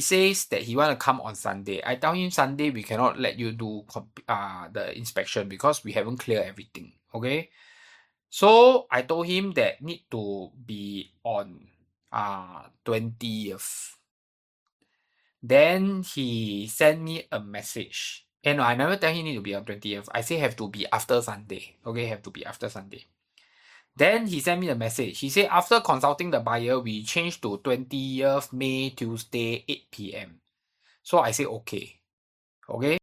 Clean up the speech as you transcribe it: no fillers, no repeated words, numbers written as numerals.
says that he want to come on Sunday. I tell him Sunday we cannot let you do the inspection because we haven't cleared everything. Okay. So I told him that need to be on 20th. Then he sent me a message. And no, I never tell him need to be on 20th. I say have to be after Sunday. Okay, have to be after Sunday. Then he sent me a message. He said after consulting the buyer, we changed to 20th May Tuesday 8 p.m. So I say okay. Okay.